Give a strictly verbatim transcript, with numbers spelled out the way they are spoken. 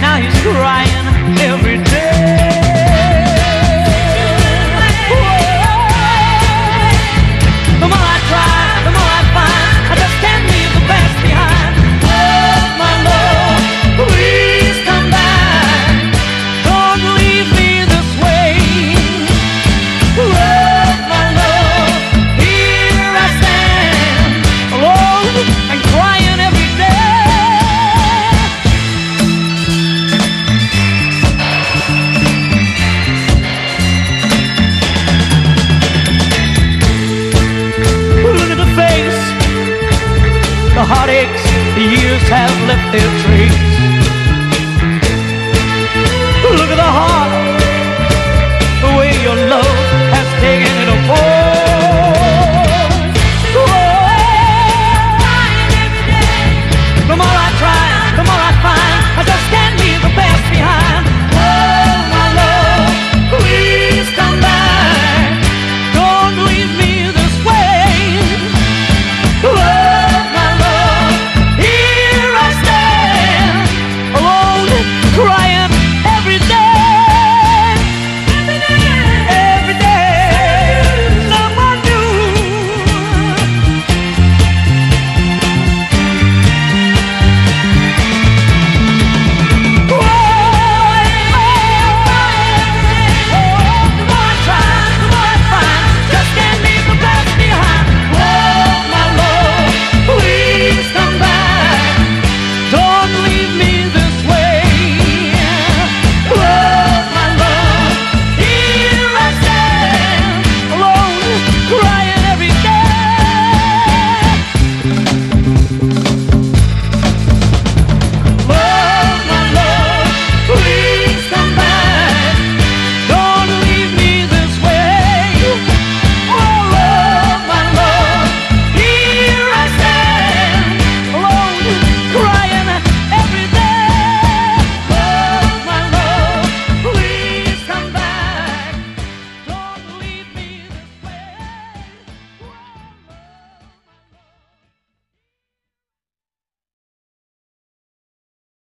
now he's crying every day. The more I try, the more I find I just can't leave the past behind. Oh, my love, please come back. Don't leave me this way. Oh, my love, here I stand, alone and crying every day. Look at the face, the heartaches, the years have left their trace.